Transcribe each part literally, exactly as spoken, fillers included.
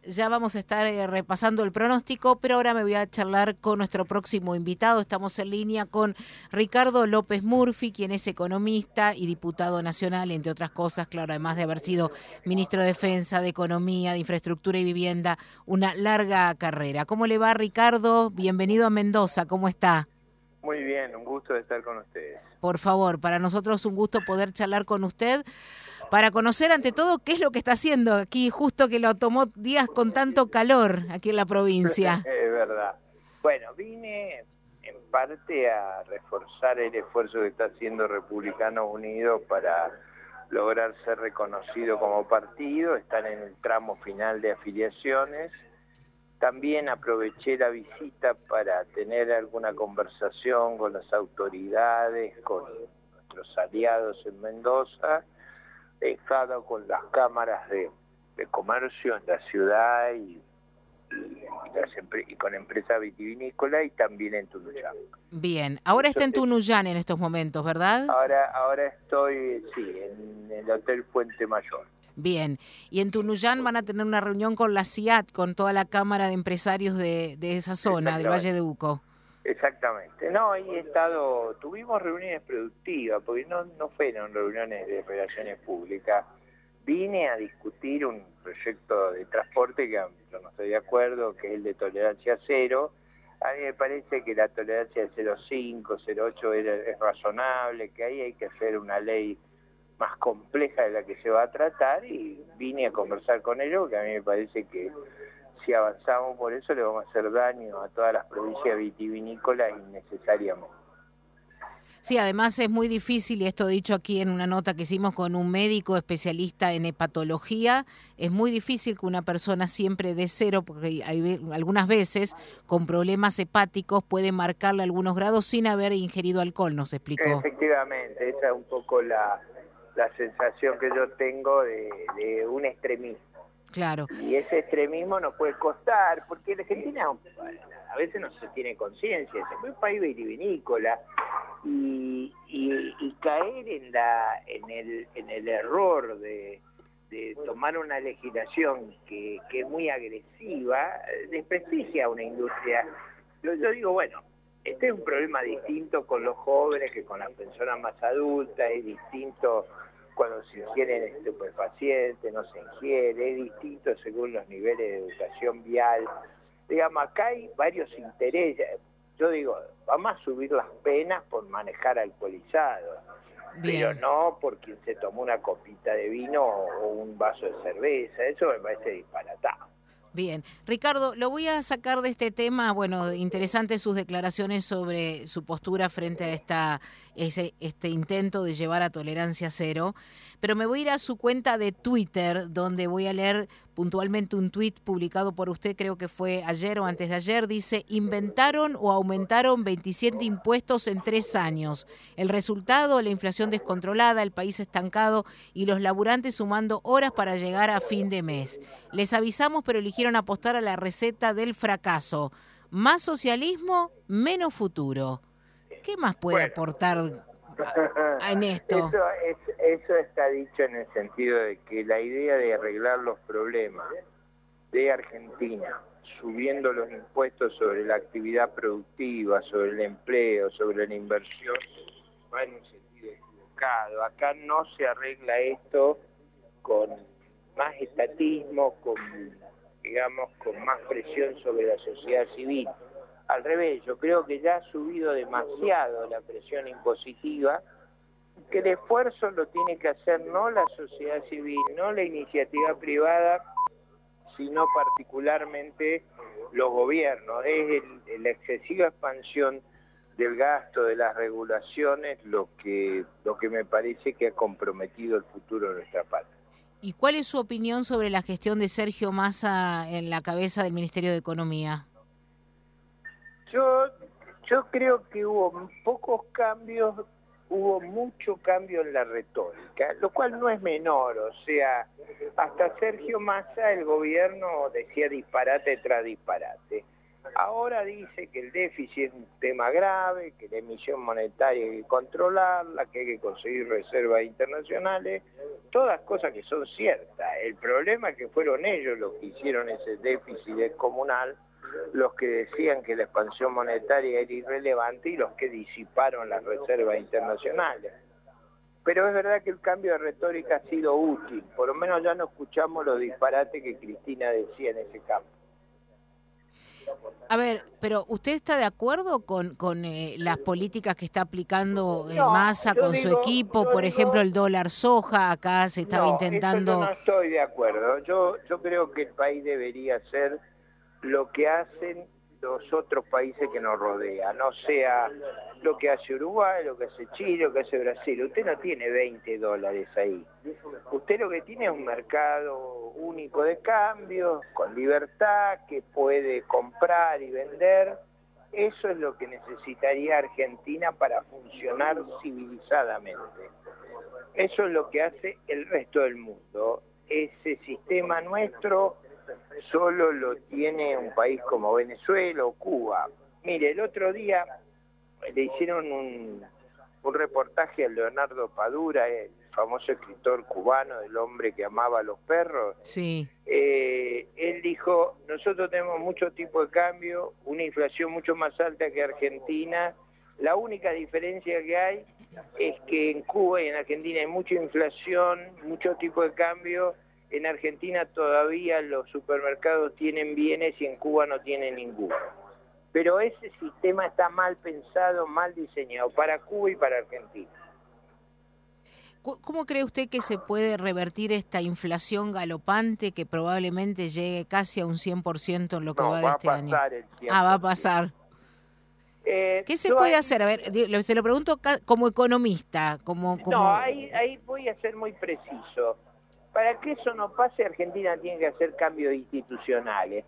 ya vamos a estar eh, repasando el pronóstico, pero ahora me voy a charlar con nuestro próximo invitado. Estamos en línea con Ricardo López Murphy, quien es economista y diputado nacional, entre otras cosas, claro, además de haber sido ministro de Defensa, de Economía, de Infraestructura y Vivienda, una larga carrera. ¿Cómo le va, Ricardo? Bienvenido a Mendoza, ¿cómo está? Muy bien, un gusto de estar con ustedes. Por favor, para nosotros un gusto poder charlar con usted, para conocer ante todo qué es lo que está haciendo aquí, justo que lo tomó días con tanto calor aquí en la provincia. Es verdad. Bueno, vine en parte a reforzar el esfuerzo que está haciendo Republicanos Unidos para lograr ser reconocido como partido. Están en el tramo final de afiliaciones. También aproveché la visita para tener alguna conversación con las autoridades, con nuestros aliados en Mendoza. He estado con las cámaras de, de comercio en la ciudad y, y, las y con empresas vitivinícolas y también en Tunuyán. Bien, ahora está en Tunuyán en estos momentos, ¿verdad? Ahora, ahora estoy, sí, en el Hotel Puente Mayor. Bien, y en Tunuyán van a tener una reunión con la C I A T, con toda la Cámara de Empresarios de, de esa zona, del Valle de Uco. Exactamente. No, ahí he estado, tuvimos reuniones productivas, porque no, no fueron reuniones de relaciones públicas. Vine a discutir un proyecto de transporte que yo no estoy de acuerdo, que es el de tolerancia cero. A mí me parece que la tolerancia de cero coma cinco, cero coma ocho es, es razonable, que ahí hay que hacer una ley más compleja de la que se va a tratar, y vine a conversar con ellos, porque a mí me parece que si avanzamos por eso le vamos a hacer daño a todas las provincias vitivinícolas innecesariamente. Sí, además es muy difícil, y esto dicho aquí en una nota que hicimos con un médico especialista en hepatología, es muy difícil que una persona siempre de cero, porque hay, algunas veces con problemas hepáticos puede marcarle algunos grados sin haber ingerido alcohol, nos explicó. Efectivamente, esa es un poco la, la sensación que yo tengo de, de un extremismo. Claro. Y ese extremismo nos puede costar, porque la Argentina a veces no se tiene conciencia, es un país vitivinícola, y, y, y caer en la en el en el error de, de tomar una legislación que, que es muy agresiva, desprestigia a una industria. Yo, yo digo, bueno, este es un problema distinto con los jóvenes que con las personas más adultas, es distinto cuando se ingieren estupefacientes, no se ingiere, es distinto según los niveles de educación vial. Digamos, acá hay varios intereses. Yo digo, vamos a subir las penas por manejar alcoholizado, Bien. pero no por quien se tomó una copita de vino o un vaso de cerveza. Eso me parece disparatado. Bien, Ricardo, lo voy a sacar de este tema. Bueno, interesantes sus declaraciones sobre su postura frente a esta ese, este intento de llevar a tolerancia cero, pero me voy a ir a su cuenta de Twitter, donde voy a leer puntualmente un tuit publicado por usted, creo que fue ayer o antes de ayer. Dice: inventaron o aumentaron veintisiete impuestos en tres años. El resultado, la inflación descontrolada, el país estancado y los laburantes sumando horas para llegar a fin de mes. Les avisamos, pero eligieron apostar a la receta del fracaso. Más socialismo, menos futuro. ¿Qué más puede bueno. aportar a, en esto? Eso, es, eso está dicho en el sentido de que la idea de arreglar los problemas de Argentina, subiendo los impuestos sobre la actividad productiva, sobre el empleo, sobre la inversión, va en un sentido equivocado. Acá no se arregla esto con más estatismo, con, digamos, con más presión sobre la sociedad civil. Al revés, yo creo que ya ha subido demasiado la presión impositiva, que el esfuerzo lo tiene que hacer no la sociedad civil, no la iniciativa privada, sino particularmente los gobiernos. Es el, la excesiva expansión del gasto, de las regulaciones, lo que, lo que me parece que ha comprometido el futuro de nuestra patria. ¿Y cuál es su opinión sobre la gestión de Sergio Massa en la cabeza del Ministerio de Economía? Yo, yo creo que hubo pocos cambios, hubo mucho cambio en la retórica, lo cual no es menor. O sea, hasta Sergio Massa el gobierno decía disparate tras disparate. Ahora dice que el déficit es un tema grave, que la emisión monetaria hay que controlarla, que hay que conseguir reservas internacionales, todas cosas que son ciertas. El problema es que fueron ellos los que hicieron ese déficit descomunal, los que decían que la expansión monetaria era irrelevante y los que disiparon las reservas internacionales. Pero es verdad que el cambio de retórica ha sido útil, por lo menos ya no escuchamos los disparates que Cristina decía en ese campo. A ver, pero ¿usted está de acuerdo con, con eh, las políticas que está aplicando eh, No, Massa yo con digo, su equipo? yo Por digo, ejemplo, el dólar soja, acá se estaba no, intentando... eso yo no estoy de acuerdo. Yo, yo creo que el país debería hacer lo que hacen los otros países que nos rodean, no sea lo que hace Uruguay, lo que hace Chile, lo que hace Brasil. Usted no tiene veinte dólares ahí. Usted lo que tiene es un mercado único de cambio, con libertad, que puede comprar y vender. Eso es lo que necesitaría Argentina para funcionar civilizadamente. Eso es lo que hace el resto del mundo. Ese sistema nuestro solo lo tiene un país como Venezuela o Cuba. Mire, el otro día le hicieron un, un reportaje a Leonardo Padura, el famoso escritor cubano del hombre que amaba a los perros. Sí. Eh, él dijo, nosotros tenemos mucho tipo de cambio, una inflación mucho más alta que Argentina. La única diferencia que hay es que en Cuba y en Argentina hay mucha inflación, mucho tipo de cambio. En Argentina todavía los supermercados tienen bienes y en Cuba no tienen ninguno. Pero ese sistema está mal pensado, mal diseñado para Cuba y para Argentina. ¿Cómo cree usted que se puede revertir esta inflación galopante que probablemente llegue casi a un cien por ciento en lo que no, va de va este a año? pasar el cien por ciento. Ah, va a pasar. Eh, ¿Qué se puede ahí... hacer? A ver, se lo pregunto como economista. como, como... No, ahí, ahí voy a ser muy preciso. Para que eso no pase, Argentina tiene que hacer cambios institucionales.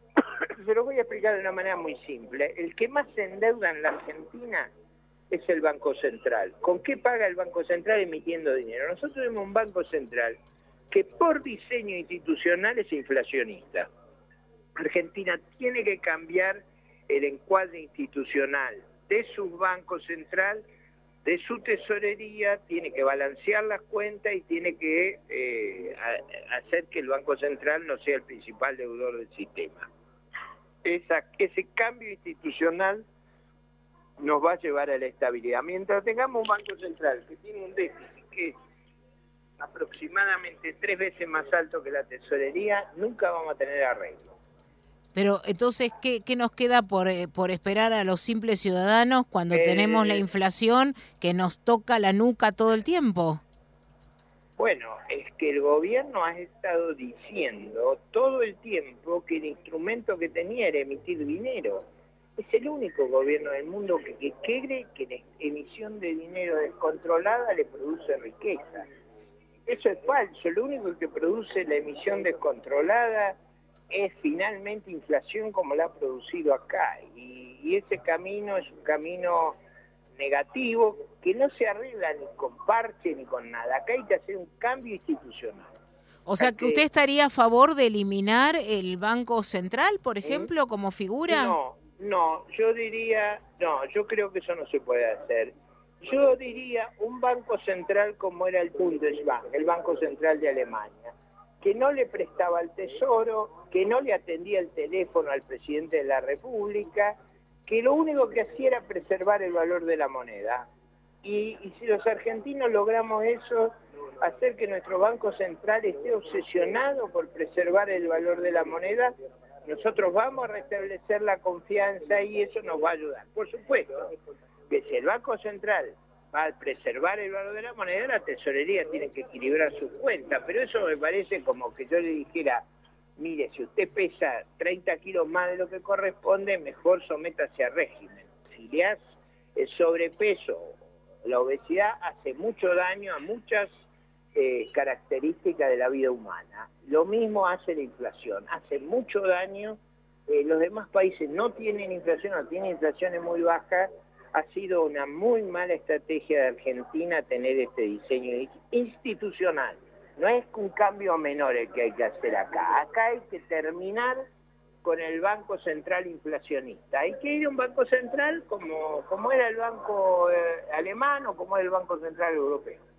Se lo voy a explicar de una manera muy simple. El que más se endeuda en la Argentina es el Banco Central. ¿Con qué paga el Banco Central? Emitiendo dinero. Nosotros tenemos un Banco Central que por diseño institucional es inflacionista. Argentina tiene que cambiar el encuadre institucional de su Banco Central, de su tesorería, tiene que balancear las cuentas y tiene que eh, a, hacer que el Banco Central no sea el principal deudor del sistema. Esa, ese cambio institucional nos va a llevar a la estabilidad. Mientras tengamos un Banco Central que tiene un déficit que es aproximadamente tres veces más alto que la tesorería, nunca vamos a tener arreglo. Pero entonces, ¿qué, qué nos queda por, eh, por esperar a los simples ciudadanos cuando eh, tenemos la inflación que nos toca la nuca todo el tiempo? Bueno, es que el gobierno ha estado diciendo todo el tiempo que el instrumento que tenía era emitir dinero. Es el único gobierno del mundo que, que cree que la emisión de dinero descontrolada le produce riqueza. Eso es falso. Lo único que produce la emisión descontrolada es finalmente inflación como la ha producido acá. Y, y ese camino es un camino negativo que no se arregla ni con parche ni con nada. Acá hay que hacer un cambio institucional. O sea, que usted estaría a favor de eliminar el Banco Central, por ejemplo, ¿Mm? como figura. No, no, yo diría, no, yo creo que eso no se puede hacer. Yo diría un banco central como era el Bundesbank, el Banco Central de Alemania, que no le prestaba al Tesoro, que no le atendía el teléfono al presidente de la República, que lo único que hacía era preservar el valor de la moneda. Y, y si los argentinos logramos eso, hacer que nuestro Banco Central esté obsesionado por preservar el valor de la moneda, nosotros vamos a restablecer la confianza y eso nos va a ayudar. Por supuesto que si el Banco Central va a preservar el valor de la moneda, la tesorería tiene que equilibrar sus cuentas, pero eso me parece como que yo le dijera, mire, si usted pesa treinta kilos más de lo que corresponde, mejor sométase a régimen. Si le hace el sobrepeso, la obesidad hace mucho daño a muchas eh, características de la vida humana. Lo mismo hace la inflación, hace mucho daño. Eh, los demás países no tienen inflación, no tienen inflaciones muy bajas. Ha sido una muy mala estrategia de Argentina tener este diseño institucional. No es un cambio menor el que hay que hacer acá. Acá hay que terminar con el Banco Central inflacionista. Hay que ir a un Banco Central como, como era el Banco eh, alemán o como era el Banco Central europeo.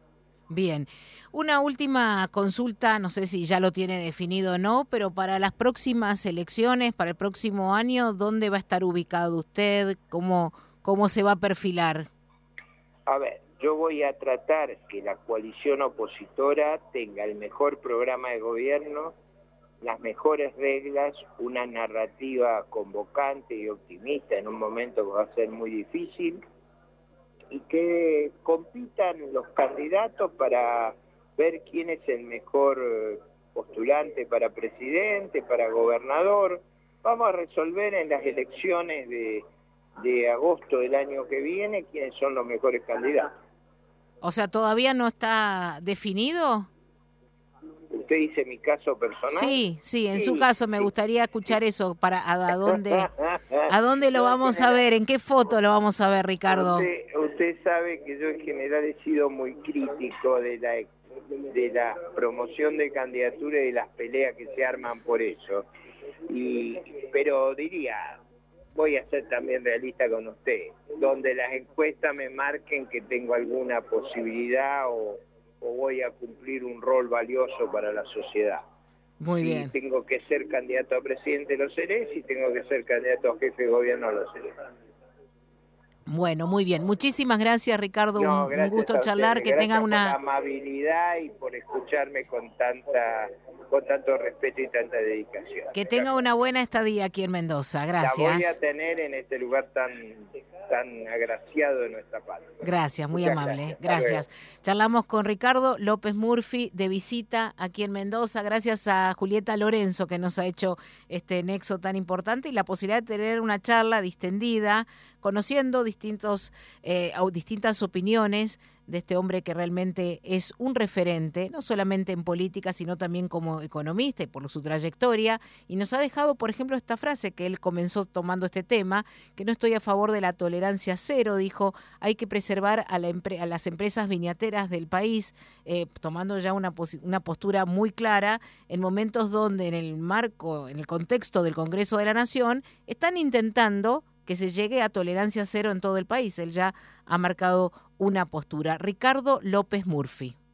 Bien. Una última consulta, no sé si ya lo tiene definido o no, pero para las próximas elecciones, para el próximo año, ¿dónde va a estar ubicado usted? ¿Cómo, cómo se va a perfilar? A ver, yo voy a tratar que la coalición opositora tenga el mejor programa de gobierno, las mejores reglas, una narrativa convocante y optimista en un momento que va a ser muy difícil, y que compitan los candidatos para ver quién es el mejor postulante para presidente, para gobernador. Vamos a resolver en las elecciones de, de agosto del año que viene quiénes son los mejores candidatos. O sea, ¿todavía no está definido? ¿Usted dice mi caso personal? Sí, sí, en sí, su caso me sí, gustaría escuchar sí. eso, para a, a dónde a dónde lo No, vamos general, a ver, en qué foto lo vamos a ver, Ricardo. Usted, usted sabe que yo en general he sido muy crítico de la de la promoción de candidatura y de las peleas que se arman por eso. Y pero diría, voy a ser también realista con usted, donde las encuestas me marquen que tengo alguna posibilidad o, o voy a cumplir un rol valioso para la sociedad. Muy si bien. tengo que ser candidato a presidente, lo seré. Si tengo que ser candidato a jefe de gobierno, lo seré. Bueno, muy bien. Muchísimas gracias, Ricardo. No, un, un gracias gusto a charlar. ustedes. Que Gracias tengan por la una... amabilidad y por escucharme con tanta, con tanto respeto y tanta dedicación. Que tenga una buena estadía aquí en Mendoza. Gracias. La voy a tener en este lugar tan, tan agraciado de nuestra patria. Gracias, muy Muchas amable. gracias. Gracias. Charlamos con Ricardo López Murphy de visita aquí en Mendoza. Gracias a Julieta Lorenzo que nos ha hecho este nexo tan importante y la posibilidad de tener una charla distendida, conociendo distintos, eh, distintas opiniones de este hombre que realmente es un referente, no solamente en política, sino también como economista y por su trayectoria, y nos ha dejado, por ejemplo, esta frase que él comenzó tomando este tema, que no estoy a favor de la tolerancia cero, dijo, hay que preservar a, la empre- a las empresas viñateras del país, eh, tomando ya una, pos- una postura muy clara en momentos donde en el marco, en el contexto del Congreso de la Nación, están intentando que se llegue a tolerancia cero en todo el país. Él ya ha marcado una postura. Ricardo López Murphy.